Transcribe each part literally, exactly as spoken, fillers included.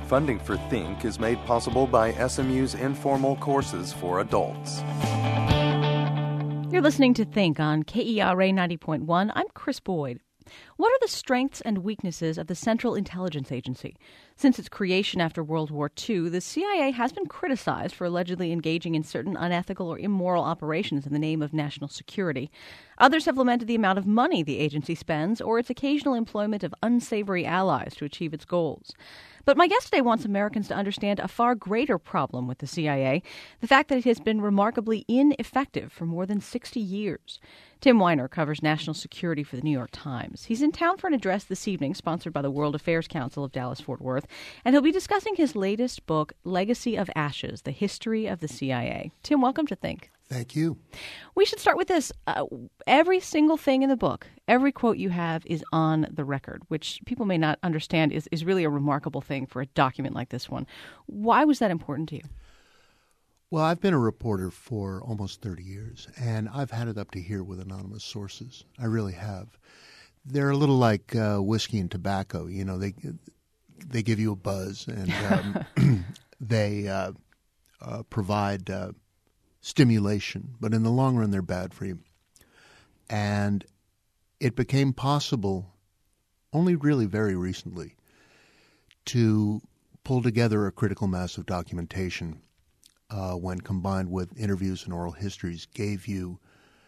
Funding for Think is made possible by S M U's informal courses for adults. You're listening to Think on K E R A ninety point one. I'm Chris Boyd. What are the strengths and weaknesses of the Central Intelligence Agency? Since its creation after World War Two, the C I A has been criticized for allegedly engaging in certain unethical or immoral operations in the name of national security. Others have lamented the amount of money the agency spends or its occasional employment of unsavory allies to achieve its goals. But my guest today wants Americans to understand a far greater problem with the C I A, the fact that it has been remarkably ineffective for more than sixty years. Tim Weiner covers national security for the New York Times. He's in town for an address this evening, sponsored by the World Affairs Council of Dallas-Fort Worth, and he'll be discussing his latest book, Legacy of Ashes, The History of the C I A. Tim, welcome to Think. Thank you. We should start with this. Uh, every single thing in the book, every quote you have is on the record, which people may not understand is, is really a remarkable thing for a document like this one. Why was that important to you? Well, I've been a reporter for almost thirty years, and I've had it up to here with anonymous sources. I really have. They're a little like uh, whiskey and tobacco. You know, they they give you a buzz, and um, they uh, uh, provide uh, stimulation, but in the long run, they're bad for you. And it became possible only really very recently to pull together a critical mass of documentation Uh, when combined with interviews and oral histories, gave you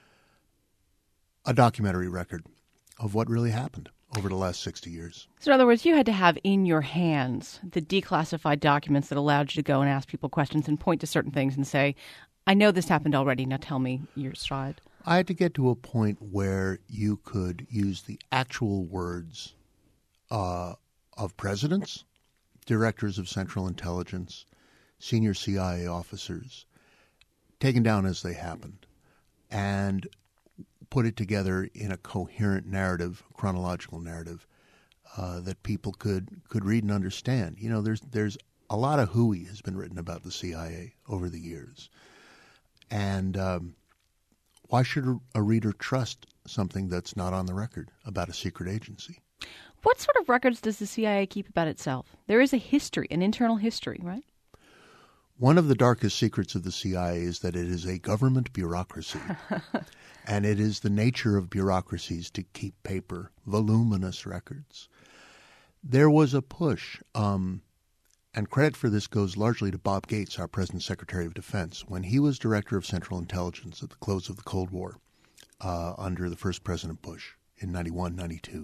a documentary record of what really happened over the last sixty years. So in other words, you had to have in your hands the declassified documents that allowed you to go and ask people questions and point to certain things and say, I know this happened already, now tell me your side. I had to get to a point where you could use the actual words uh, of presidents, directors of Central Intelligence, senior C I A officers, taken down as they happened, and put it together in a coherent narrative, chronological narrative, uh, that people could, could read and understand. You know, there's there's a lot of hooey has been written about the C I A over the years. And um, why should a, a reader trust something that's not on the record about a secret agency? What sort of records does the C I A keep about itself? There is a history, an internal history, right? One of the darkest secrets of the C I A is that it is a government bureaucracy, and it is the nature of bureaucracies to keep paper, voluminous records. There was a push, um, and credit for this goes largely to Bob Gates, our present Secretary of Defense, when he was Director of Central Intelligence at the close of the Cold War uh, under the first President Bush in ninety-one, ninety-two.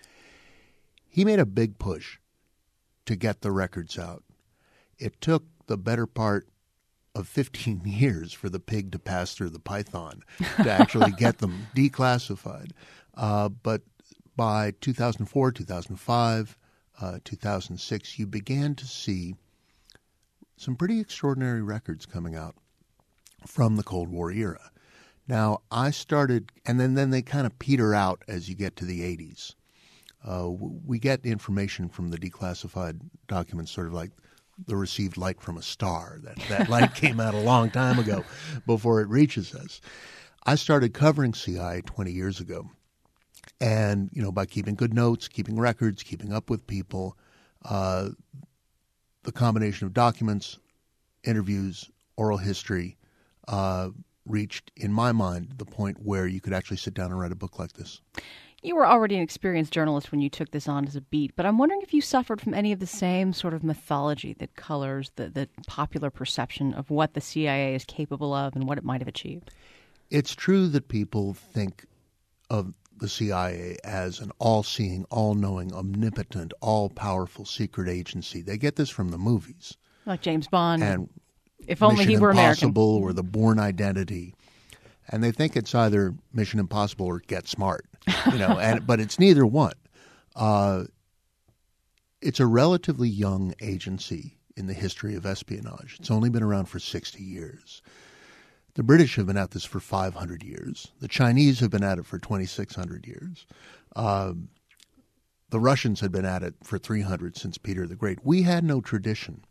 He made a big push to get the records out. It took the better part of fifteen years for the pig to pass through the python to actually get them declassified. Uh, but by two thousand four, two thousand five, uh, two thousand six, you began to see some pretty extraordinary records coming out from the Cold War era. Now, I started, and then, then they kind of peter out as you get to the eighties. Uh, we get information from the declassified documents sort of like the received light from a star. That, that light came out a long time ago before it reaches us. I started covering C I A twenty years ago. And, you know, by keeping good notes, keeping records, keeping up with people, uh, the combination of documents, interviews, oral history, uh, reached, in my mind, the point where you could actually sit down and write a book like this. You were already an experienced journalist when you took this on as a beat, but I'm wondering if you suffered from any of the same sort of mythology that colors the, the popular perception of what the C I A is capable of and what it might have achieved. It's true that people think of the C I A as an all-seeing, all-knowing, omnipotent, all-powerful secret agency. They get this from the movies. Like James Bond. And if only Mission he were Impossible American. Or The Bourne Identity. And they think it's either Mission Impossible or Get Smart, you know. and but it's neither one. Uh, it's a relatively young agency in the history of espionage. It's only been around for sixty years. The British have been at this for five hundred years. The Chinese have been at it for twenty-six hundred years. Um, the Russians had been at it for three hundred since Peter the Great. We had no tradition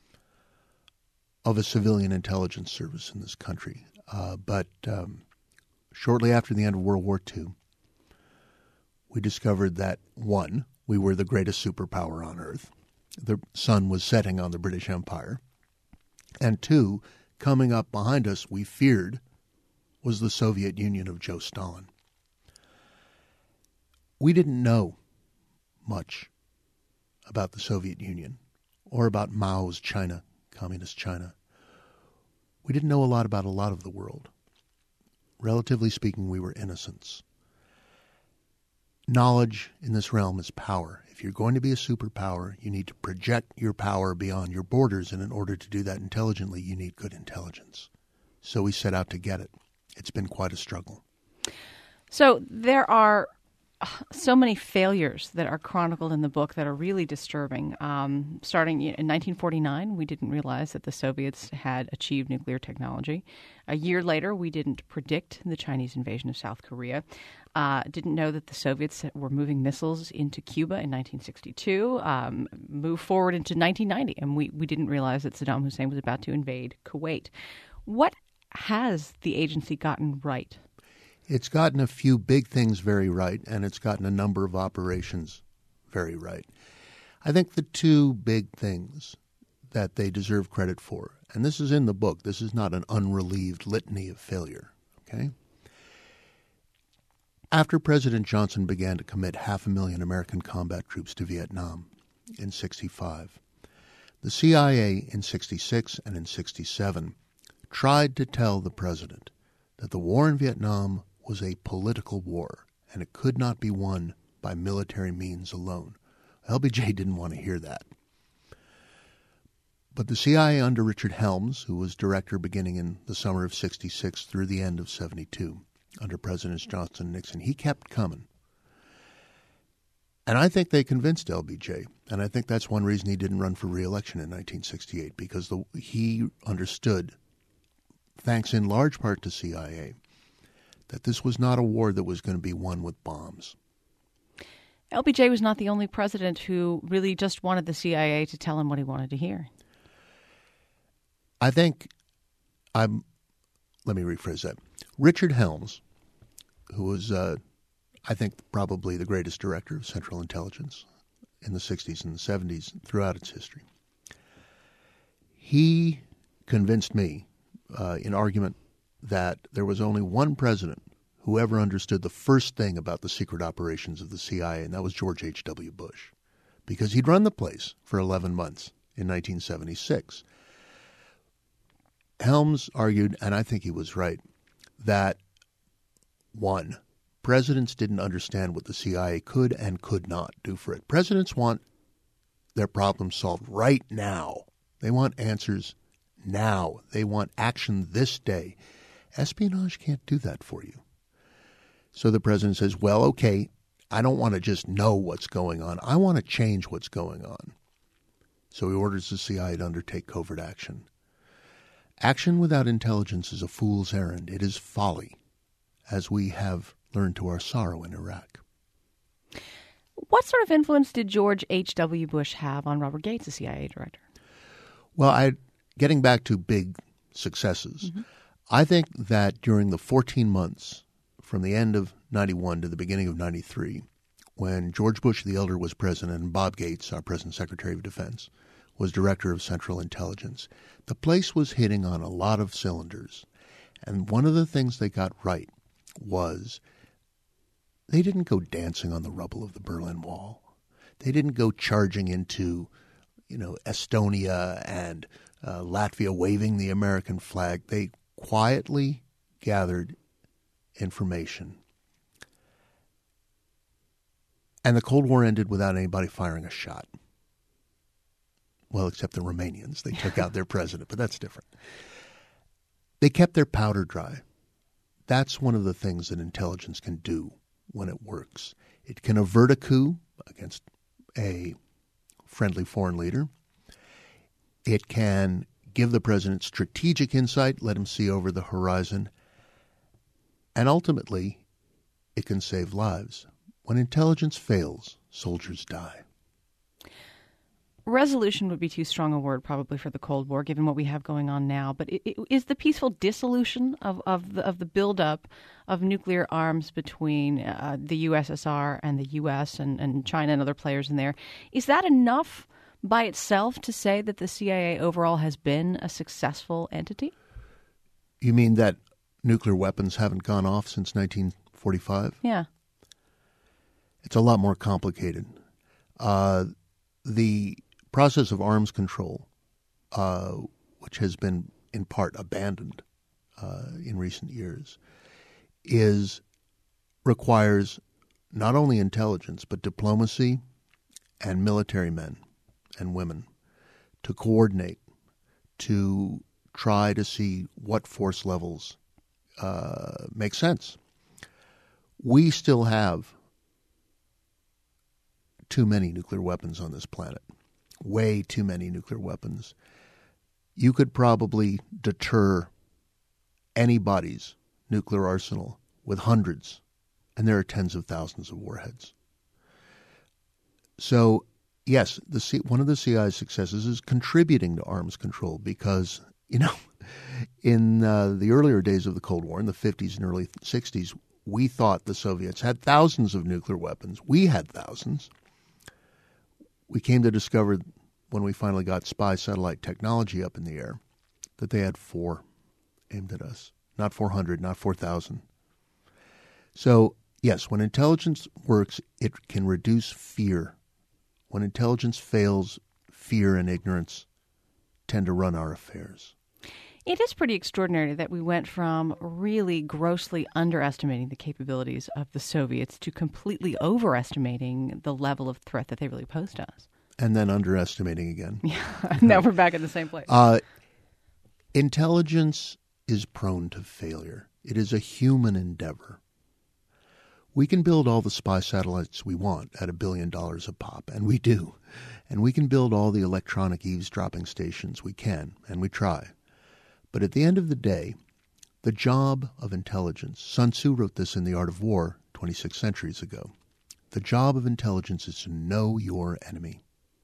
of a civilian intelligence service in this country. Uh, but um, shortly after the end of World War Two, we discovered that, one, we were the greatest superpower on Earth, the sun was setting on the British Empire. And two, coming up behind us, we feared, was the Soviet Union of Joe Stalin. We didn't know much about the Soviet Union or about Mao's China, Communist China. We didn't know a lot about a lot of the world. Relatively speaking, we were innocents. Knowledge in this realm is power. If you're going to be a superpower, you need to project your power beyond your borders, and in order to do that intelligently, you need good intelligence. So we set out to get it. It's been quite a struggle. So there are so many failures that are chronicled in the book that are really disturbing. Um, starting in nineteen forty-nine, we didn't realize that the Soviets had achieved nuclear technology. A year later, we didn't predict the Chinese invasion of South Korea. Uh, didn't know that the Soviets were moving missiles into Cuba in nineteen sixty-two, um, moved forward into nineteen ninety, and we, we didn't realize that Saddam Hussein was about to invade Kuwait. What has the agency gotten right? It's gotten a few big things very right, and it's gotten a number of operations very right. I think the two big things that they deserve credit for, and this is in the book, this is not an unrelieved litany of failure, okay? After President Johnson began to commit half a million American combat troops to Vietnam in sixty-five, the C I A in sixty-six and in sixty-seven tried to tell the president that the war in Vietnam was a political war, and it could not be won by military means alone. L B J didn't want to hear that. But the C I A under Richard Helms, who was director beginning in the summer of sixty-six through the end of seventy-two, under Presidents Johnson and Nixon, he kept coming. And I think they convinced L B J, and I think that's one reason he didn't run for re-election in nineteen sixty-eight, because the, he understood, thanks in large part to C I A, that this was not a war that was going to be won with bombs. L B J was not the only president who really just wanted the C I A to tell him what he wanted to hear. I think I'm, let me rephrase that. Richard Helms, who was, uh, I think, probably the greatest director of Central Intelligence in the sixties and the seventies throughout its history, he convinced me uh, in argument that there was only one president who ever understood the first thing about the secret operations of the C I A, and that was George H W. Bush, because he'd run the place for eleven months in nineteen seventy-six. Helms argued, and I think he was right, that, one, presidents didn't understand what the C I A could and could not do for it. Presidents want their problems solved right now. They want answers now. They want action this day. Espionage can't do that for you. So the president says, well, okay, I don't want to just know what's going on. I want to change what's going on. So he orders the C I A to undertake covert action. Action without intelligence is a fool's errand. It is folly, as we have learned to our sorrow in Iraq. What sort of influence did George H W. Bush have on Robert Gates, the C I A director? Well, I, getting back to big successes, mm-hmm. I think that during the fourteen months from the end of ninety-one to the beginning of ninety-three, when George Bush the Elder was president and Bob Gates, our present Secretary of Defense, was director of Central Intelligence, the place was hitting on a lot of cylinders. And one of the things they got right was they didn't go dancing on the rubble of the Berlin Wall. They didn't go charging into, you know, Estonia and uh, Latvia waving the American flag. They quietly gathered information. And the Cold War ended without anybody firing a shot. Well, except the Romanians. They took out their president, but that's different. They kept their powder dry. That's one of the things that intelligence can do when it works. It can avert a coup against a friendly foreign leader. It can give the president strategic insight, let him see over the horizon. And ultimately, it can save lives. When intelligence fails, soldiers die. Resolution would be too strong a word probably for the Cold War, given what we have going on now. But it, it, is the peaceful dissolution of, of the, of the buildup of nuclear arms between uh, the U S S R and the U S and, and China and other players in there, is that enough by itself to say that the C I A overall has been a successful entity? You mean that nuclear weapons haven't gone off since nineteen forty-five? Yeah. It's a lot more complicated. Uh, the process of arms control, uh, which has been in part abandoned uh, in recent years, is requires not only intelligence but diplomacy and military men and women to coordinate, to try to see what force levels uh, make sense. We still have too many nuclear weapons on this planet, way too many nuclear weapons. You could probably deter anybody's nuclear arsenal with hundreds, and there are tens of thousands of warheads. So, yes, the C- one of the C I A's successes is contributing to arms control because, you know, in uh, the earlier days of the Cold War, in the fifties and early sixties, we thought the Soviets had thousands of nuclear weapons. We had thousands. We came to discover, when we finally got spy satellite technology up in the air, that they had four aimed at us. Not four hundred, not four thousand. So, yes, when intelligence works, it can reduce fear. When intelligence fails, fear and ignorance tend to run our affairs. It is pretty extraordinary that we went from really grossly underestimating the capabilities of the Soviets to completely overestimating the level of threat that they really pose to us. And then underestimating again. Yeah, now we're back in the same place. Uh, intelligence is prone to failure. It is a human endeavor. We can build all the spy satellites we want at a billion dollars a pop, and we do. And we can build all the electronic eavesdropping stations we can, and we try. But at the end of the day, the job of intelligence, Sun Tzu wrote this in The Art of War twenty-six centuries ago, the job of intelligence is to know your enemy.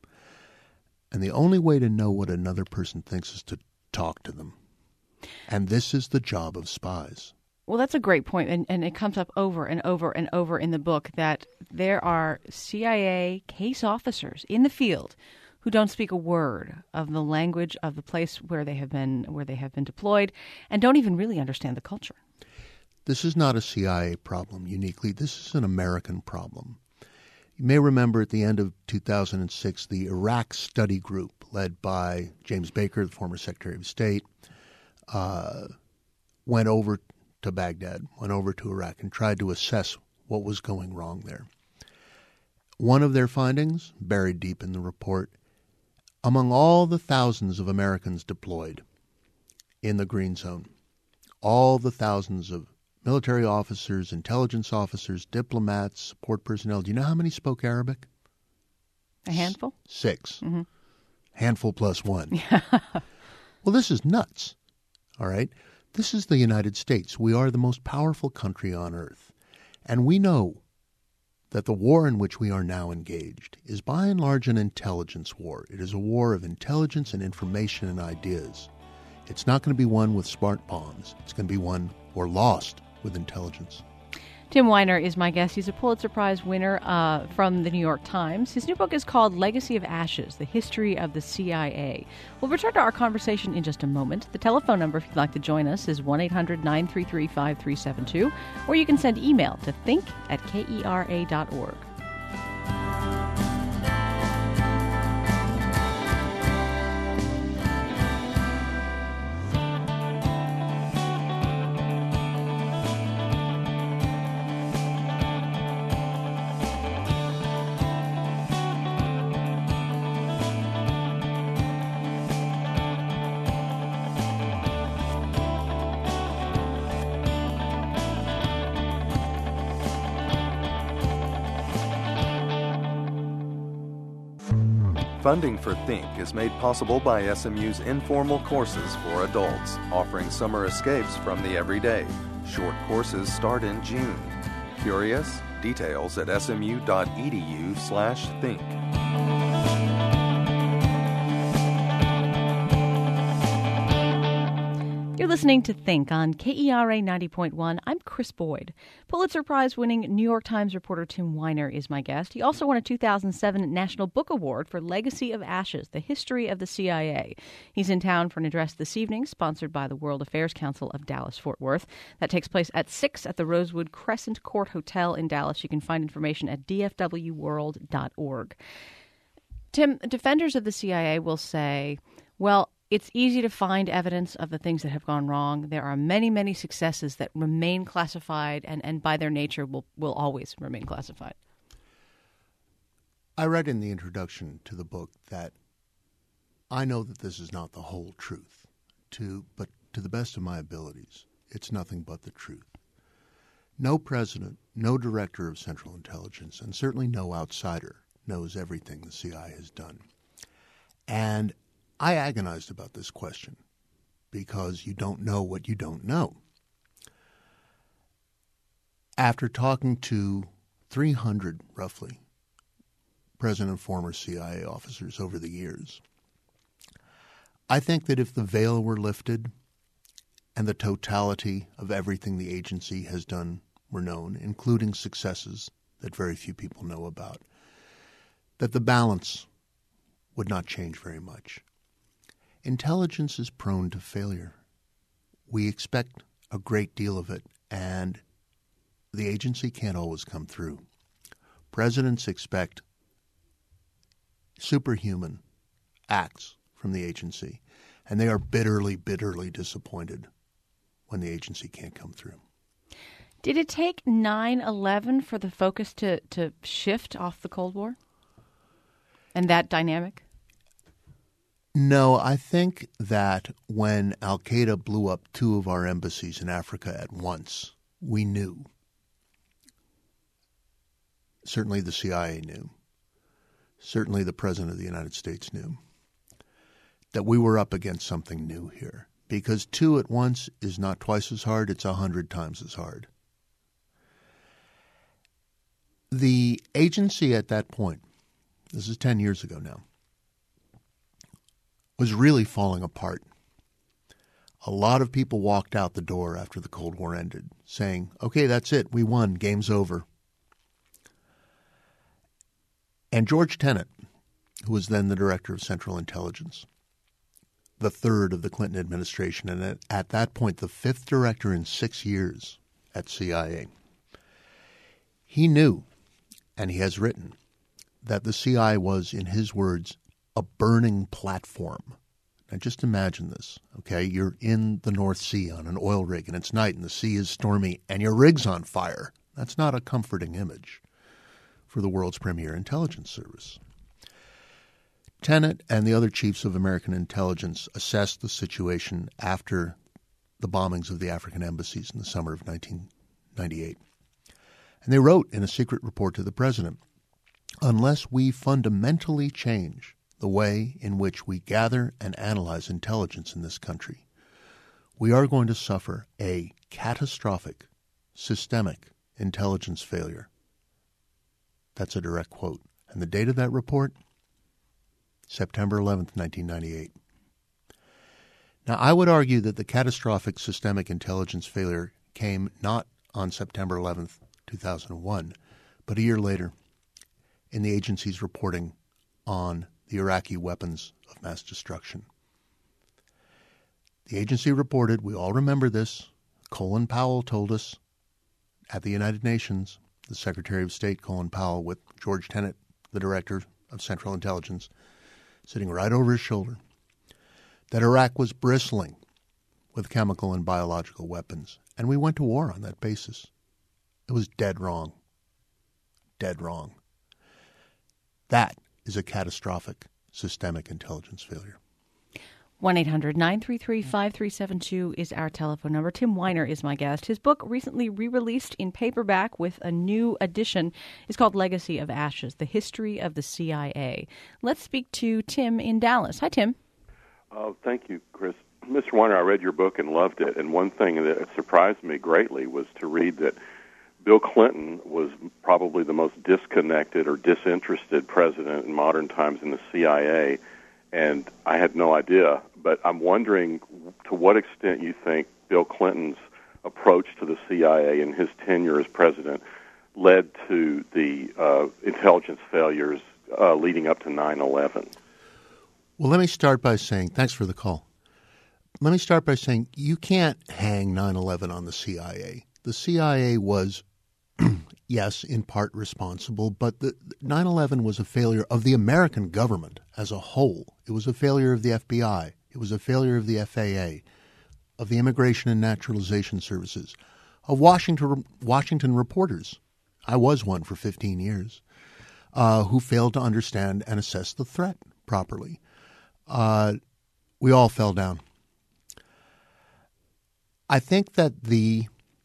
And the only way to know what another person thinks is to talk to them. And this is the job of spies. Well, that's a great point, and, and it comes up over and over and over in the book that there are C I A case officers in the field who don't speak a word of the language of the place where they have been where they have been deployed, and don't even really understand the culture. This is not a C I A problem uniquely. This is an American problem. You may remember at the end of two thousand six, the Iraq Study Group, led by James Baker, the former Secretary of State, uh, went over to Baghdad, went over to Iraq, and tried to assess what was going wrong there. One of their findings, buried deep in the report, among all the thousands of Americans deployed in the Green Zone, all the thousands of military officers, intelligence officers, diplomats, support personnel, do you know how many spoke Arabic? A handful? S- six. Mm-hmm. Handful plus one. Well, this is nuts, all right? This is the United States. We are the most powerful country on earth. And we know that the war in which we are now engaged is by and large an intelligence war. It is a war of intelligence and information and ideas. It's not going to be won with smart bombs. It's going to be won or lost with intelligence. Tim Weiner is my guest. He's a Pulitzer Prize winner uh, from the New York Times. His new book is called Legacy of Ashes, The History of the C I A. We'll return to our conversation in just a moment. The telephone number, if you'd like to join us, is one eight hundred nine three three five three seven two, or you can send email to think at kera dot org. Funding for Think is made possible by S M U's informal courses for adults, offering summer escapes from the everyday. Short courses start in June. Curious? Details at smu.edu slash think. You're listening to Think on K E R A ninety point one. I'm Chris Boyd. Pulitzer Prize-winning New York Times reporter Tim Weiner is my guest. He also won a two thousand seven National Book Award for Legacy of Ashes, The History of the C I A. He's in town for an address this evening, sponsored by the World Affairs Council of Dallas-Fort Worth. That takes place at six at the Rosewood Crescent Court Hotel in Dallas. You can find information at d f w world dot org. Tim, defenders of the C I A will say, well, it's easy to find evidence of the things that have gone wrong. There are many, many successes that remain classified and, and by their nature will, will always remain classified. I read in the introduction to the book that I know that this is not the whole truth, to, but to the best of my abilities, it's nothing but the truth. No president, no director of Central Intelligence, and certainly no outsider knows everything the C I A has done. And I agonized about this question because you don't know what you don't know. After talking to three hundred, roughly, present and former C I A officers over the years, I think that if the veil were lifted and the totality of everything the agency has done were known, including successes that very few people know about, that the balance would not change very much. Intelligence is prone to failure. We expect a great deal of it, and the agency can't always come through. Presidents expect superhuman acts from the agency, and they are bitterly, bitterly disappointed when the agency can't come through. Did it take nine eleven for the focus to, to shift off the Cold War and that dynamic? No, I think that when al-Qaeda blew up two of our embassies in Africa at once, we knew. Certainly the C I A knew. Certainly the President of the United States knew that we were up against something new here. Because two at once is not twice as hard, it's a hundred times as hard. The agency at that point, this is ten years ago now, was really falling apart. A lot of people walked out the door after the Cold War ended, saying, okay, that's it, we won, game's over. And George Tenet, who was then the director of Central Intelligence, the third of the Clinton administration, and at, at that point the fifth director in six years at C I A, he knew, and he has written, that the C I A was, in his words, a burning platform. Now just imagine this, okay? You're in the North Sea on an oil rig and it's night and the sea is stormy and your rig's on fire. That's not a comforting image for the world's premier intelligence service. Tenet and the other chiefs of American intelligence assessed the situation after the bombings of the African embassies in the summer of nineteen ninety-eight. And they wrote in a secret report to the president, unless we fundamentally change the way in which we gather and analyze intelligence in this country, we are going to suffer a catastrophic, systemic intelligence failure. That's a direct quote. And the date of that report, September eleventh, nineteen ninety-eight. Now, I would argue that the catastrophic systemic intelligence failure came not on September eleventh, two thousand one, but a year later in the agency's reporting on the Iraqi weapons of mass destruction. The agency reported, we all remember this, Colin Powell told us at the United Nations, the Secretary of State, Colin Powell, with George Tenet, the Director of Central Intelligence, sitting right over his shoulder, that Iraq was bristling with chemical and biological weapons, and we went to war on that basis. It was dead wrong. Dead wrong. That is a catastrophic systemic intelligence failure. one eight hundred nine three three five three seven two is our telephone number. Tim Weiner is my guest. His book, recently re-released in paperback with a new edition, is called Legacy of Ashes, The History of the C I A. Let's speak to Tim in Dallas. Hi, Tim. Uh, thank you, Chris. Mister Weiner, I read your book and loved it, and one thing that surprised me greatly was to read that Bill Clinton was probably the most disconnected or disinterested president in modern times in the C I A, and I had no idea. But I'm wondering to what extent you think Bill Clinton's approach to the C I A in his tenure as president led to the uh, intelligence failures uh, leading up to nine eleven. Well, let me start by saying, thanks for the call. Let me start by saying you can't hang nine eleven on the C I A. The C I A was, yes, in part responsible, but the nine eleven was a failure of the American government as a whole. It was a failure of the F B I. It was a failure of the F A A, of the Immigration and Naturalization Services, of Washington Washington reporters. I was one for fifteen years, uh, who failed to understand and assess the threat properly. Uh, we all fell down. I think that the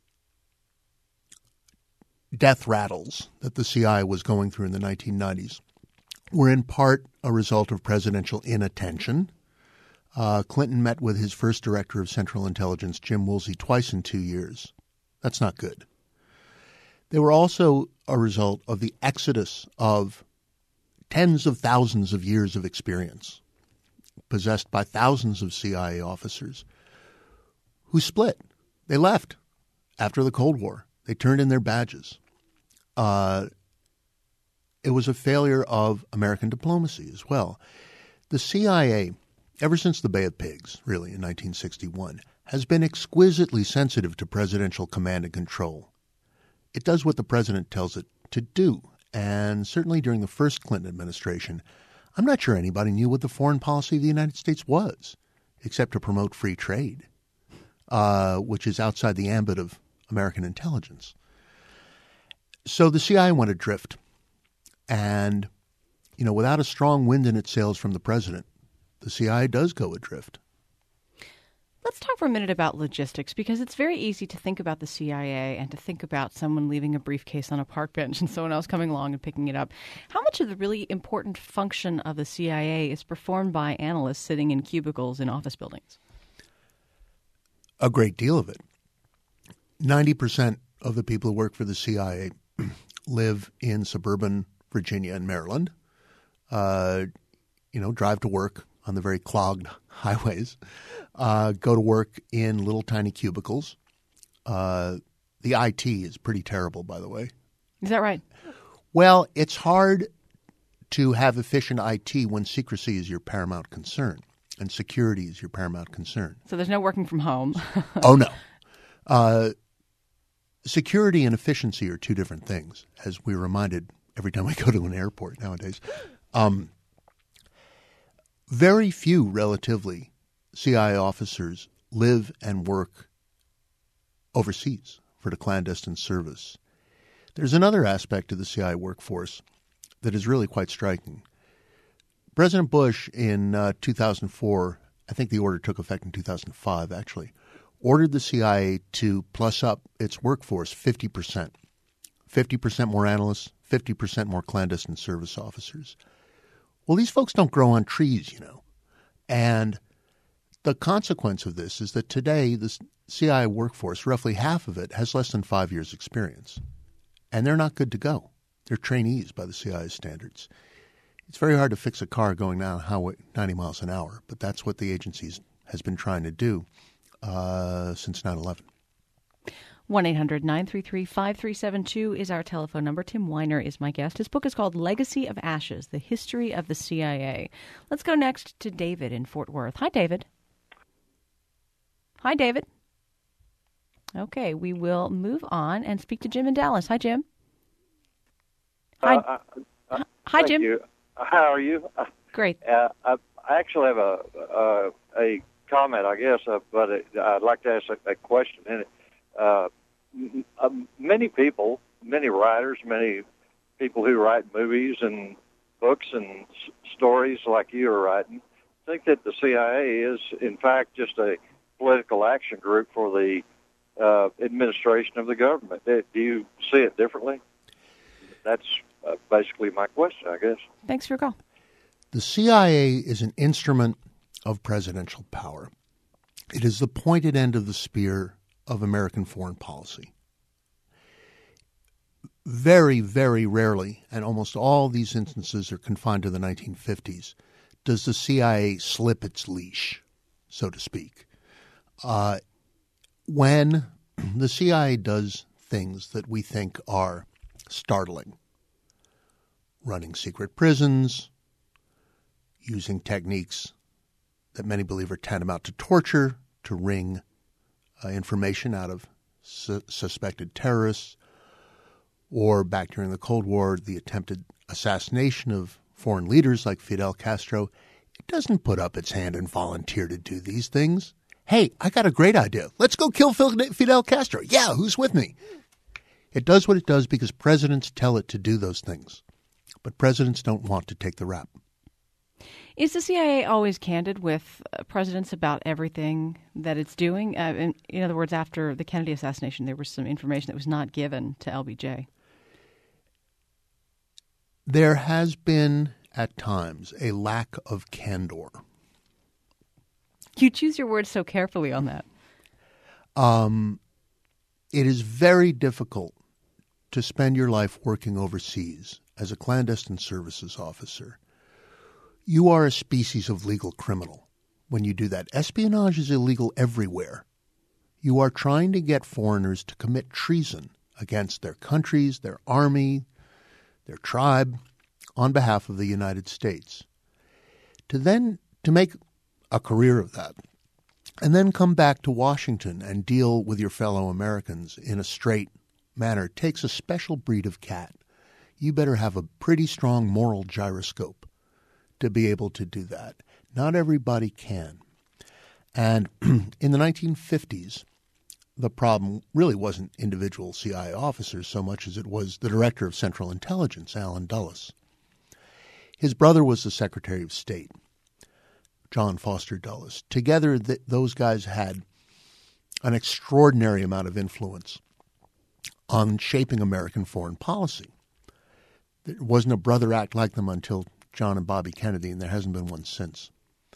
death rattles that the C I A was going through in the nineteen nineties were in part a result of presidential inattention. Uh, Clinton met with his first director of Central Intelligence, Jim Woolsey, twice in two years. That's not good. They were also a result of the exodus of tens of thousands of years of experience possessed by thousands of C I A officers who split. They left after the Cold War. They turned in their badges. Uh, it was a failure of American diplomacy as well. The C I A, ever since the Bay of Pigs, really, in nineteen sixty-one, has been exquisitely sensitive to presidential command and control. It does what the president tells it to do. And certainly during the first Clinton administration, I'm not sure anybody knew what the foreign policy of the United States was, except to promote free trade, uh, which is outside the ambit of American intelligence. So the C I A went adrift. And, you know, without a strong wind in its sails from the president, the C I A does go adrift. Let's talk for a minute about logistics, because it's very easy to think about the C I A and to think about someone leaving a briefcase on a park bench and someone else coming along and picking it up. How much of the really important function of the C I A is performed by analysts sitting in cubicles in office buildings? A great deal of it. ninety percent of the people who work for the C I A live in suburban Virginia and Maryland, uh, you know, drive to work on the very clogged highways, uh, go to work in little tiny cubicles. Uh, the I T is pretty terrible, by the way. Is that right? Well, it's hard to have efficient I T when secrecy is your paramount concern and security is your paramount concern. So there's no working from home. Oh, no. Uh, security and efficiency are two different things, as we're reminded every time we go to an airport nowadays. Um, very few, relatively, C I A officers live and work overseas for the clandestine service. There's another aspect of the C I A workforce that is really quite striking. President Bush in uh, two thousand four, I think the order took effect in two thousand five actually, ordered the C I A to plus up its workforce fifty percent. fifty percent more analysts, fifty percent more clandestine service officers. Well, these folks don't grow on trees, you know. And the consequence of this is that today the C I A workforce, roughly half of it, has less than five years' experience. And they're not good to go. They're trainees by the C I A standards. It's very hard to fix a car going down highway ninety miles an hour, but that's what the agency has been trying to do uh, since nine eleven. one eight hundred nine three three five three seven two is our telephone number. Tim Weiner is my guest. His book is called Legacy of Ashes, The History of the C I A. Let's go next to David in Fort Worth. Hi, David. Hi, David. Okay, we will move on and speak to Jim in Dallas. Hi, Jim. Hi, uh, uh, Hi Jim. You. How are you? Great. Uh, I, I actually have a uh, a comment, I guess, uh, but it, I'd like to ask a, a question in it. Uh, m- uh, many people, many writers, many people who write movies and books and s- stories like you are writing, think that the C I A is, in fact, just a political action group for the uh, administration of the government. Do you see it differently? That's uh, basically my question, I guess. Thanks for your call. The C I A is an instrument of presidential power. It is the pointed end of the spear of American foreign policy. Very, very rarely, and almost all these instances are confined to the nineteen fifties, does the C I A slip its leash, so to speak. Uh, when the C I A does things that we think are startling, running secret prisons, using techniques that many believe are tantamount to torture to wring uh, information out of su- suspected terrorists, or back during the Cold War, the attempted assassination of foreign leaders like Fidel Castro, it doesn't put up its hand and volunteer to do these things. Hey, I got a great idea. Let's go kill Fidel Castro. Yeah, who's with me? It does what it does because presidents tell it to do those things. But presidents don't want to take the rap. Is the C I A always candid with uh, presidents about everything that it's doing? Uh, in, in other words, after the Kennedy assassination, there was some information that was not given to L B J. There has been, at times, a lack of candor. You choose your words so carefully on that. Um, it is very difficult to spend your life working overseas as a clandestine services officer. You are a species of legal criminal when you do that. Espionage is illegal everywhere. You are trying to get foreigners to commit treason against their countries, their army, their tribe, on behalf of the United States. To then, to make a career of that, and then come back to Washington and deal with your fellow Americans in a straight manner takes a special breed of cat. You better have a pretty strong moral gyroscope to be able to do that. Not everybody can. And in the nineteen fifties, the problem really wasn't individual C I A officers so much as it was the director of Central Intelligence, Allen Dulles. His brother was the Secretary of State, John Foster Dulles. Together, th- those guys had an extraordinary amount of influence on shaping American foreign policy. There wasn't a brother act like them until John and Bobby Kennedy, and there hasn't been one since.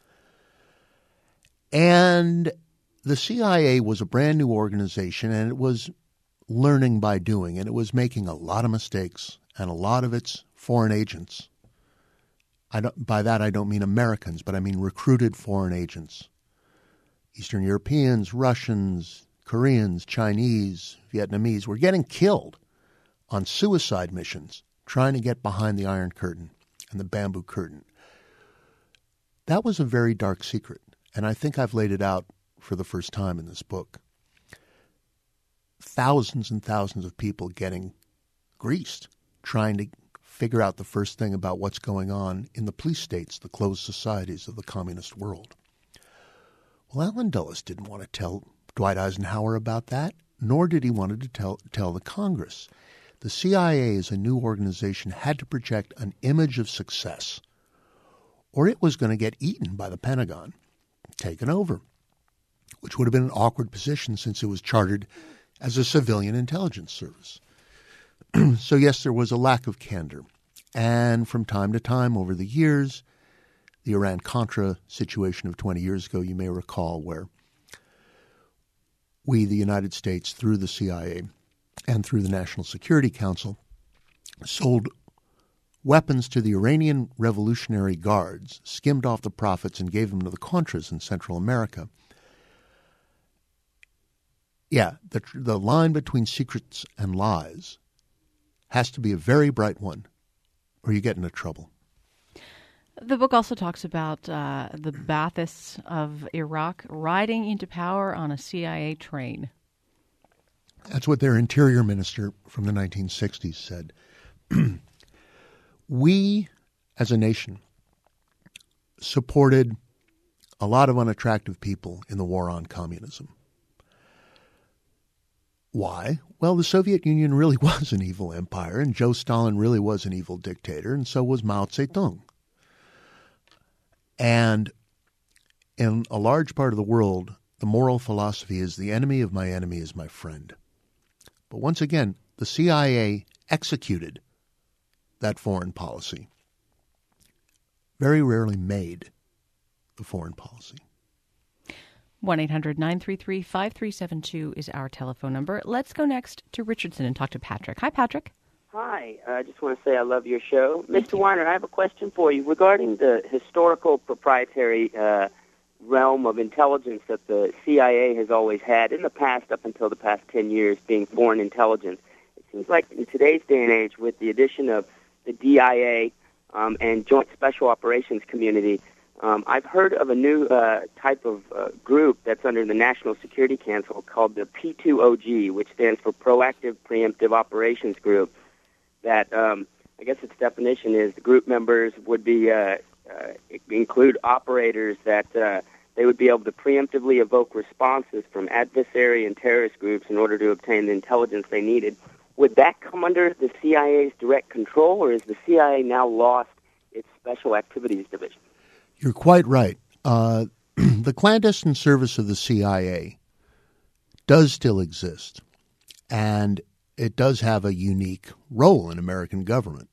And the C I A was a brand new organization, and it was learning by doing, and it was making a lot of mistakes, and a lot of its foreign agents, I don't, by that I don't mean Americans, but I mean recruited foreign agents, Eastern Europeans, Russians, Koreans, Chinese, Vietnamese, were getting killed on suicide missions trying to get behind the Iron Curtain and the Bamboo Curtain. That was a very dark secret, and I think I've laid it out for the first time in this book. Thousands and thousands of people getting greased, trying to figure out the first thing about what's going on in the police states, the closed societies of the communist world. Well, Allen Dulles didn't want to tell Dwight Eisenhower about that, nor did he want to tell, tell the Congress. The C I A as a new organization had to project an image of success, or it was going to get eaten by the Pentagon, taken over, which would have been an awkward position since it was chartered as a civilian intelligence service. So yes, there was a lack of candor. And from time to time over the years, the Iran-Contra situation of twenty years ago, you may recall, where we, the United States, through the C I A and through the National Security Council, sold weapons to the Iranian Revolutionary Guards, skimmed off the profits, and gave them to the Contras in Central America. Yeah, the, the line between secrets and lies has to be a very bright one, or you get into trouble. The book also talks about uh, the Baathists of Iraq riding into power on a C I A train. That's what their interior minister from the nineteen sixties said. We, as a nation, supported a lot of unattractive people in the war on communism. Why? Well, the Soviet Union really was an evil empire, and Joe Stalin really was an evil dictator, and so was Mao Zedong. And in a large part of the world, the moral philosophy is the enemy of my enemy is my friend. But once again, the C I A executed that foreign policy. Very rarely made the foreign policy. one eight hundred nine three three five three seven two is our telephone number. Let's go next to Richardson and talk to Patrick. Hi, Patrick. Hi, I just want to say I love your show. Mister Weiner, I have a question for you regarding the historical proprietary uh, realm of intelligence that the C I A has always had in the past, up until the past ten years, being foreign intelligence. It seems like in today's day and age, with the addition of the D I A um, and Joint Special Operations Community, um, I've heard of a new uh, type of uh, group that's under the National Security Council called the P two O G, which stands for Proactive Preemptive Operations Group. That um, I guess its definition is the group members would be uh, uh, include operators that uh, they would be able to preemptively evoke responses from adversary and terrorist groups in order to obtain the intelligence they needed. Would that come under the C I A's direct control, or is the C I A now lost its Special Activities Division? You're quite right. Uh, the clandestine service of the C I A does still exist, and it does have a unique role in American government.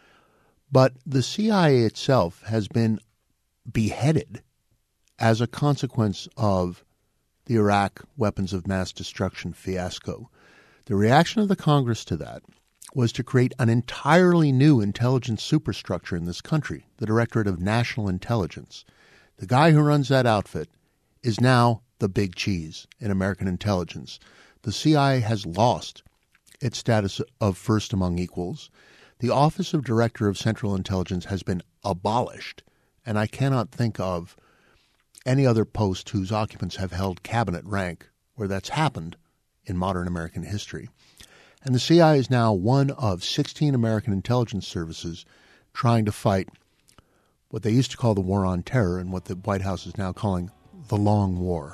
But the C I A itself has been beheaded as a consequence of the Iraq weapons of mass destruction fiasco. The reaction of the Congress to that was to create an entirely new intelligence superstructure in this country, the Directorate of National Intelligence. The guy who runs that outfit is now the big cheese in American intelligence. The C I A has lost its status of first among equals. The Office of Director of Central Intelligence has been abolished, and I cannot think of any other post whose occupants have held cabinet rank where that's happened in modern American history. And the C I A is now one of sixteen American intelligence services trying to fight what they used to call the War on Terror and what the White House is now calling the Long War.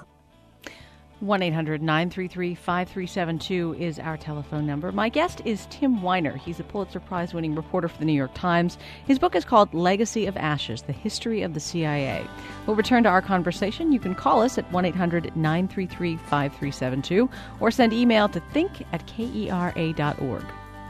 one eight hundred nine three three five three seven two is our telephone number. My guest is Tim Weiner. He's a Pulitzer Prize-winning reporter for the New York Times. His book is called Legacy of Ashes, The History of the C I A. We'll return to our conversation. You can call us at one eight hundred nine three three five three seven two or send email to think at K E R A dot org.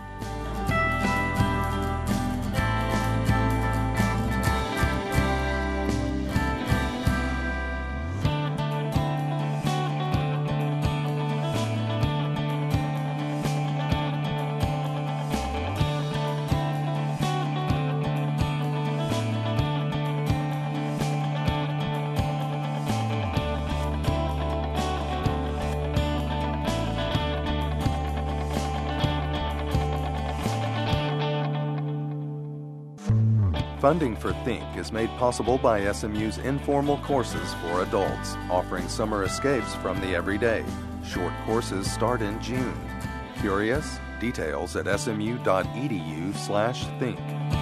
Funding for Think is made possible by S M U's informal courses for adults, offering summer escapes from the everyday. Short courses start in June. Curious? Details at smu.edu slash think.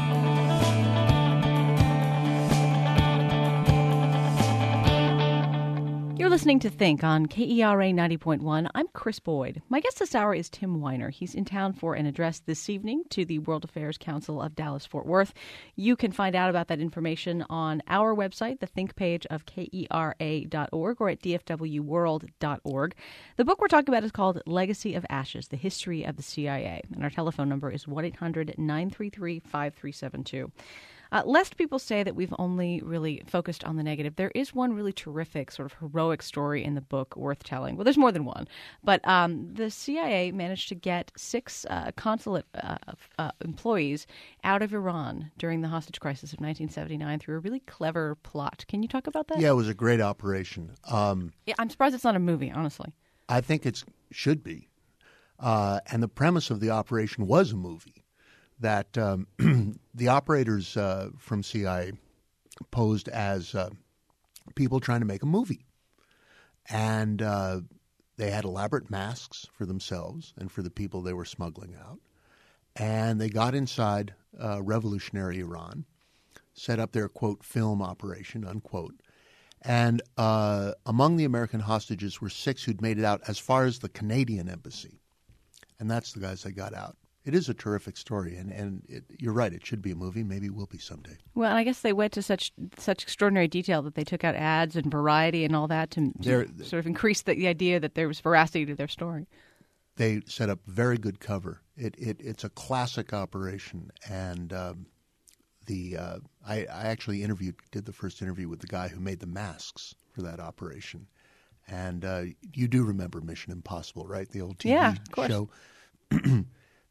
You're listening to Think on K E R A ninety point one. I'm Chris Boyd. My guest this hour is Tim Weiner. He's in town for an address this evening to the World Affairs Council of Dallas-Fort Worth. You can find out about that information on our website, the Think page of K E R A dot org, or at D F W world dot org. The book we're talking about is called Legacy of Ashes, The History of the C I A. And our telephone number is one eight hundred nine three three five three seven two. Uh, lest people say that we've only really focused on the negative, there is one really terrific sort of heroic story in the book worth telling. Well, there's more than one. But um, the C I A managed to get six uh, consulate uh, uh, employees out of Iran during the hostage crisis of nineteen seventy-nine through a really clever plot. Can you talk about that? Yeah, it was a great operation. Um, yeah, I'm surprised it's not a movie, honestly. I think it should be. Uh, and the premise of the operation was a movie. That um, the operators uh, from C I A posed as uh, people trying to make a movie. And uh, they had elaborate masks for themselves and for the people they were smuggling out. And they got inside uh, revolutionary Iran, set up their, quote, film operation, unquote. And uh, among the American hostages were six who'd made it out as far as the Canadian embassy. And that's the guys they got out. It is a terrific story, and, and it, you're right, it should be a movie. Maybe it will be someday. Well, and I guess they went to such such extraordinary detail that they took out ads and variety and all that to, to sort of increase the, the idea that there was veracity to their story. They set up very good cover. It, it It's a classic operation, and um, the uh, I, I actually interviewed, did the first interview with the guy who made the masks for that operation. And uh, you do remember Mission Impossible, right? The old T V yeah, of course. show.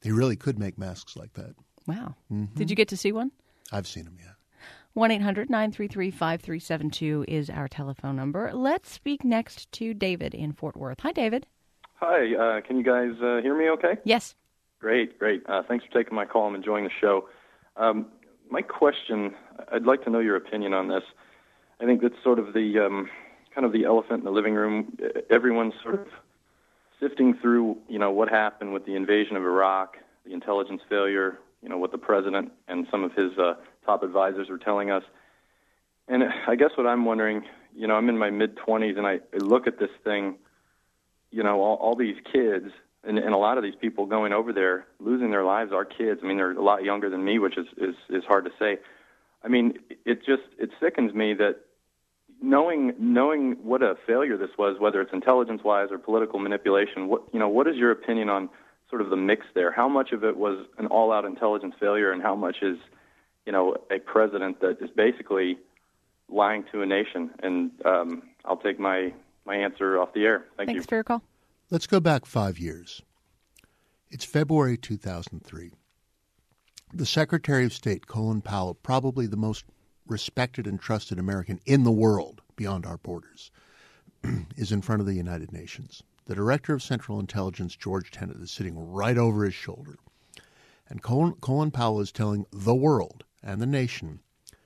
They really could make masks like that. Wow. Mm-hmm. Did you get to see one? I've seen them, yeah. one eight hundred nine three three five three seven two is our telephone number. Let's speak next to David in Fort Worth. Hi, David. Hi. Uh, can you guys uh, hear me okay? Yes. Great, great. Uh, thanks for taking my call. I'm enjoying the show. Um, my question, I'd like to know your opinion on this. I think that's sort of the um, kind of the elephant in the living room. Everyone's sort of sifting through, you know, what happened with the invasion of Iraq, the intelligence failure, you know, what the president and some of his uh, top advisors were telling us. And I guess what I'm wondering, you know, I'm in my mid-twenties, and I, I look at this thing, you know, all, all these kids, and, and a lot of these people going over there, losing their lives are kids. I mean, they're a lot younger than me, which is, is, is hard to say. I mean, it just, it sickens me that knowing knowing what a failure this was, whether it's intelligence-wise or political manipulation, what, you know, what is your opinion on sort of the mix there? How much of it was an all-out intelligence failure, and how much is, you know, a president that is basically lying to a nation? And um, I'll take my, my answer off the air. Thank you. Thanks for your call. Let's go back five years. It's February two thousand three. The Secretary of State, Colin Powell, probably the most respected and trusted American in the world beyond our borders, is in front of the United Nations. The Director of Central Intelligence, George Tenet, is sitting right over his shoulder. And Colin, Colin Powell is telling the world and the nation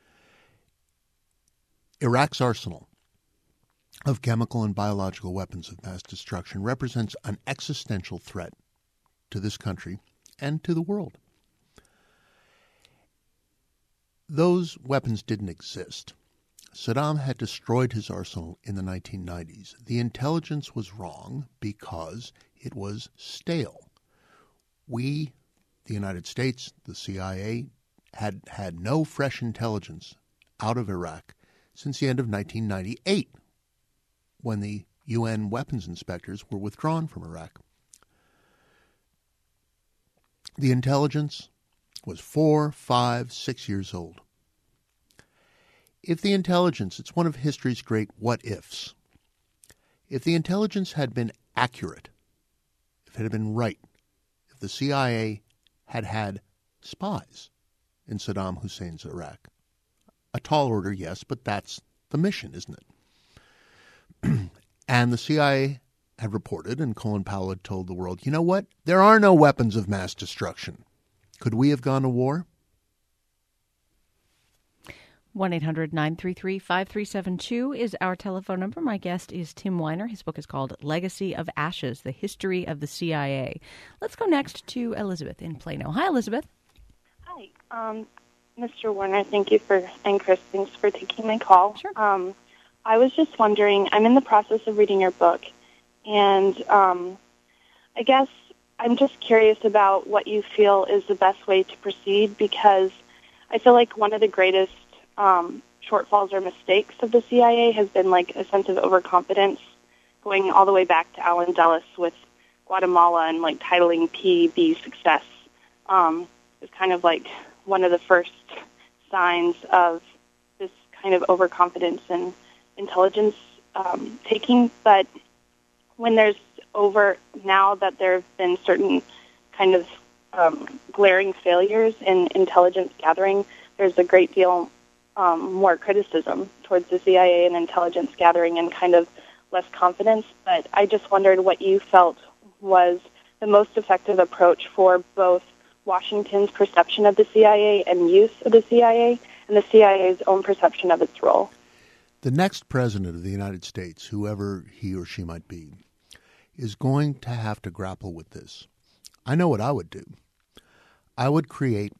Iraq's arsenal of chemical and biological weapons of mass destruction represents an existential threat to this country and to the world. Those weapons didn't exist. Saddam had destroyed his arsenal in the nineteen nineties. The intelligence was wrong because it was stale. We, the United States, the C I A, had had no fresh intelligence out of Iraq since the end of nineteen ninety-eight, when the U N weapons inspectors were withdrawn from Iraq. The intelligence was four, five, six years old. If the intelligence, it's one of history's great what-ifs. If the intelligence had been accurate, if it had been right, if the C I A had had spies in Saddam Hussein's Iraq, a tall order, yes, but that's the mission, isn't it? And the C I A had reported, and Colin Powell had told the world, you know what? There are no weapons of mass destruction. Could we have gone to war? one eight hundred nine three three five three seven two is our telephone number. My guest is Tim Weiner. His book is called Legacy of Ashes, The History of the C I A. Let's go next to Elizabeth in Plano. Hi, Elizabeth. Hi. Um, Mister Warner, thank you for, and Chris, thanks for taking my call. Sure. Um, I was just wondering, I'm in the process of reading your book, and um, I guess I'm just curious about what you feel is the best way to proceed, because I feel like one of the greatest um, shortfalls or mistakes of the C I A has been like a sense of overconfidence, going all the way back to Alan Dulles with Guatemala and like titling P B success. Um, it's kind of like one of the first signs of this kind of overconfidence and intelligence um, taking. But when there's over, now that there have been certain kind of um, glaring failures in intelligence gathering, there's a great deal um, more criticism towards the C I A and intelligence gathering and kind of less confidence. But I just wondered what you felt was the most effective approach for both Washington's perception of the C I A and use of the C I A, and the C I A's own perception of its role. The next president of the United States, whoever he or she might be, is going to have to grapple with this. I know what I would do. I would create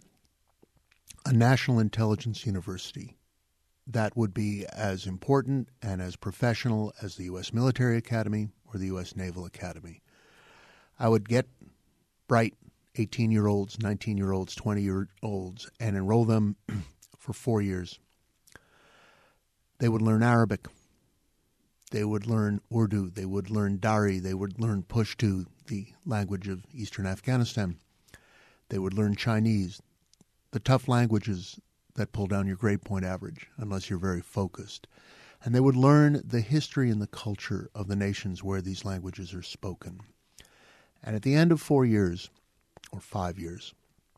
a national intelligence university that would be as important and as professional as the U S Military Academy or the U S Naval Academy. I would get bright eighteen-year-olds, nineteen-year-olds, twenty-year-olds, and enroll them for four years. They would learn Arabic. They would learn Urdu. They would learn Dari. They would learn Pashto, the language of eastern Afghanistan. They would learn Chinese, the tough languages that pull down your grade point average unless you're very focused. And they would learn the history and the culture of the nations where these languages are spoken. And at the end of four years, or five years.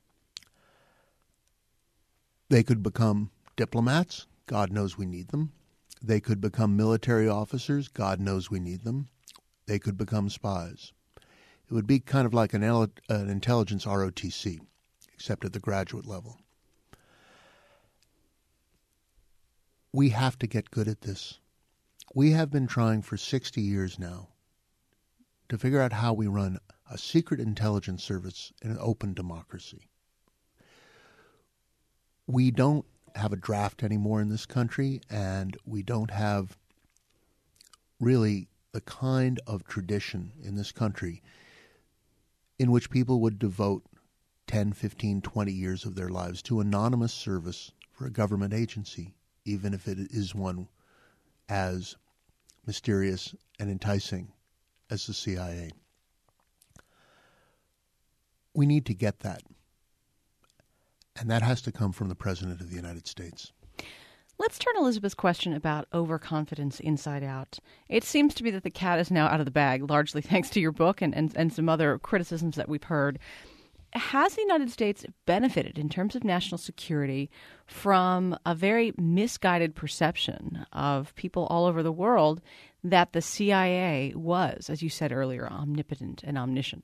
They could become diplomats. God knows we need them. They could become military officers. God knows we need them. They could become spies. It would be kind of like an, an intelligence R O T C, except at the graduate level. We have to get good at this. We have been trying for sixty years now to figure out how we run a secret intelligence service in an open democracy. We don't have a draft anymore in this country, and we don't have really the kind of tradition in this country in which people would devote ten, fifteen, twenty years of their lives to anonymous service for a government agency, even if it is one as mysterious and enticing as the C I A. We need to get that. And that has to come from the President of the United States. Let's turn Elizabeth's question about overconfidence inside out. It seems to me that the cat is now out of the bag, largely thanks to your book and, and, and some other criticisms that we've heard. Has the United States benefited in terms of national security from a very misguided perception of people all over the world that the C I A was, as you said earlier, omnipotent and omniscient?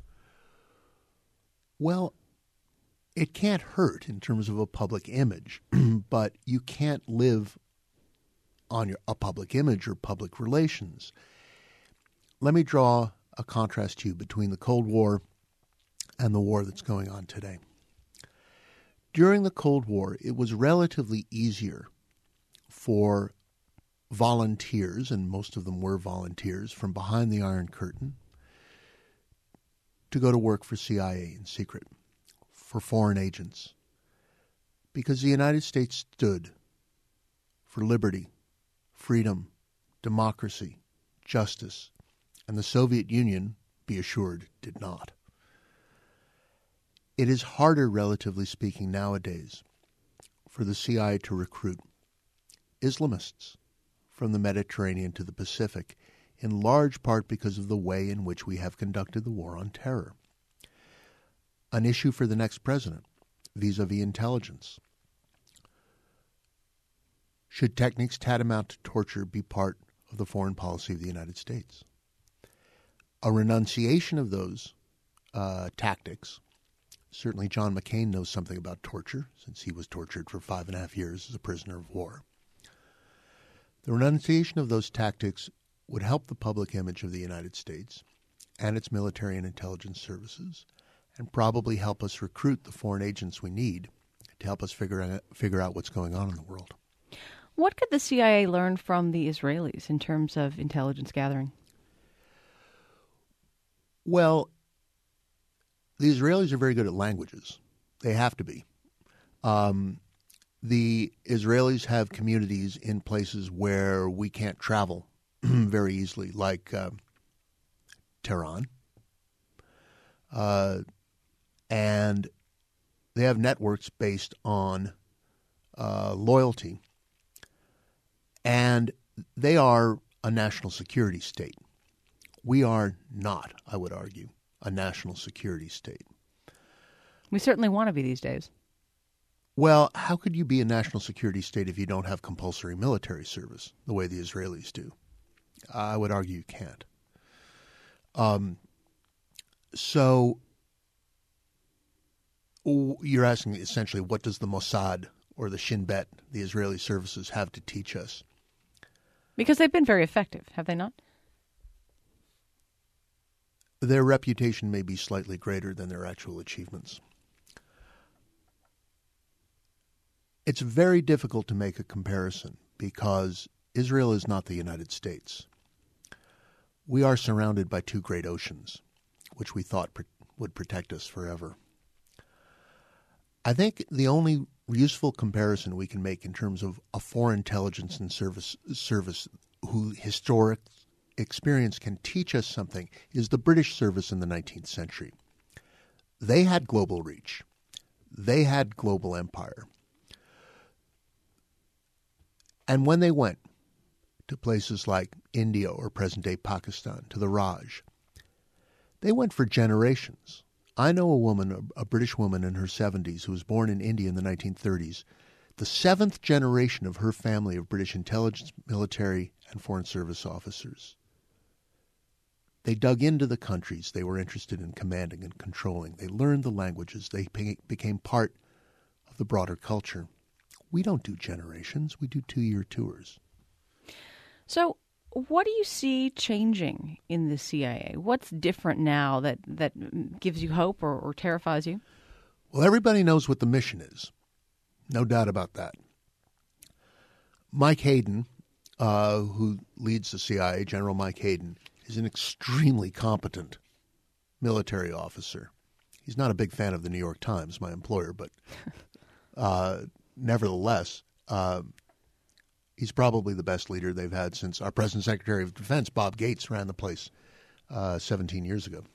Well, it can't hurt in terms of a public image, but you can't live on your, a public image or public relations. Let me draw a contrast to you between the Cold War and the war that's going on today. During the Cold War, it was relatively easier for volunteers, and most of them were volunteers, from behind the Iron Curtain to go to work for C I A in secret, for foreign agents, because the United States stood for liberty, freedom, democracy, justice, and the Soviet Union, be assured, did not. It is harder, relatively speaking, nowadays for the C I A to recruit Islamists from the Mediterranean to the Pacific, in large part because of the way in which we have conducted the war on terror. An issue for the next president, vis-a-vis intelligence. Should techniques tantamount to torture be part of the foreign policy of the United States? A renunciation of those uh, tactics. Certainly John McCain knows something about torture, since he was tortured for five and a half years as a prisoner of war. The renunciation of those tactics would help the public image of the United States and its military and intelligence services, and probably help us recruit the foreign agents we need to help us figure out, figure out what's going on in the world. What could the C I A learn from the Israelis in terms of intelligence gathering? Well, the Israelis are very good at languages. They have to be. Um, the Israelis have communities in places where we can't travel very easily, like uh, Tehran. Uh, and they have networks based on uh, loyalty. And they are a national security state. We are not, I would argue, a national security state. We certainly want to be these days. Well, how could you be a national security state if you don't have compulsory military service, the way the Israelis do? I would argue you can't. Um, so you're asking essentially, what does the Mossad or the Shin Bet, the Israeli services, have to teach us? Because they've been very effective, have they not? Their reputation may be slightly greater than their actual achievements. It's very difficult to make a comparison because Israel is not the United States. We are surrounded by two great oceans, which we thought pr- would protect us forever. I think the only useful comparison we can make in terms of a foreign intelligence and service service whose historic experience can teach us something is the British service in the nineteenth century. They had global reach. They had global empire. And when they went to places like India or present-day Pakistan, to the Raj, they went for generations. I know a woman, a, a British woman in her seventies, who was born in India in the nineteen thirties. The seventh generation of her family of British intelligence, military, and foreign service officers. They dug into the countries they were interested in commanding and controlling. They learned the languages. They be- became part of the broader culture. We don't do generations. We do two-year tours. So what do you see changing in the C I A? What's different now that, that gives you hope or, or terrifies you? Well, everybody knows what the mission is. No doubt about that. Mike Hayden, uh, who leads the C I A, General Mike Hayden, is an extremely competent military officer. He's not a big fan of the New York Times, my employer, but uh, nevertheless, uh, he's probably the best leader they've had since our present Secretary of Defense, Bob Gates, ran the place uh, seventeen years ago.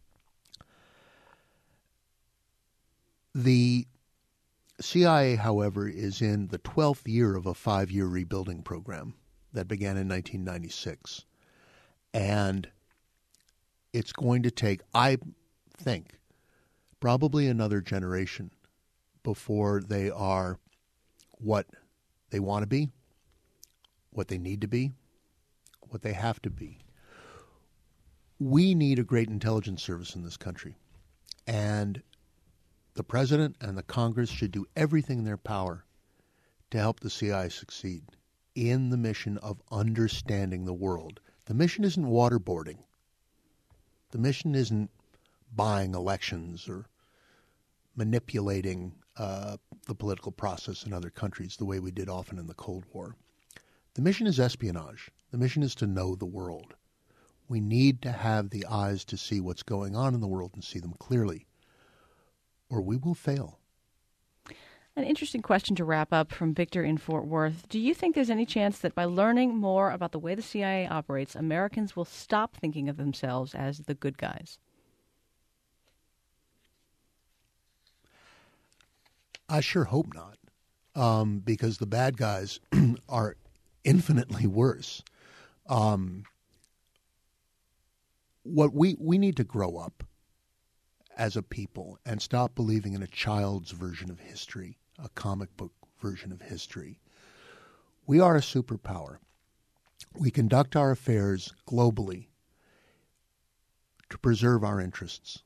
The C I A, however, is in the twelfth year of a five-year rebuilding program that began in nineteen ninety-six. And it's going to take, I think, probably another generation before they are what they want to be, what they need to be, what they have to be. We need a great intelligence service in this country. And the President and the Congress should do everything in their power to help the C I A succeed in the mission of understanding the world. The mission isn't waterboarding. The mission isn't buying elections or manipulating uh, the political process in other countries the way we did often in the Cold War. The mission is espionage. The mission is to know the world. We need to have the eyes to see what's going on in the world and see them clearly, or we will fail. An interesting question to wrap up from Victor in Fort Worth. Do you think there's any chance that by learning more about the way the C I A operates, Americans will stop thinking of themselves as the good guys? I sure hope not, um, because the bad guys are infinitely worse. Um, what we, we need to grow up as a people and stop believing in a child's version of history, a comic book version of history. We are a superpower. We conduct our affairs globally to preserve our interests.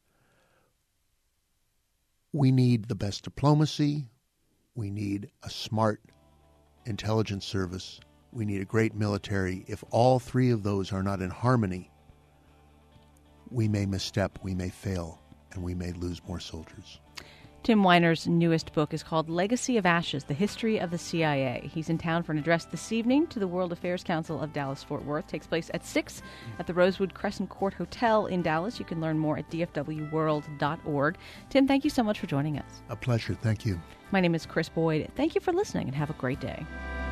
We need the best diplomacy. We need a smart intelligence service. We need a great military. If all three of those are not in harmony, we may misstep, we may fail, and we may lose more soldiers. Tim Weiner's newest book is called Legacy of Ashes, The History of the C I A. He's in town for an address this evening to the World Affairs Council of Dallas-Fort Worth. It takes place at six at the Rosewood Crescent Court Hotel in Dallas. You can learn more at d f w world dot org. Tim, thank you so much for joining us. A pleasure. Thank you. My name is Chris Boyd. Thank you for listening and have a great day.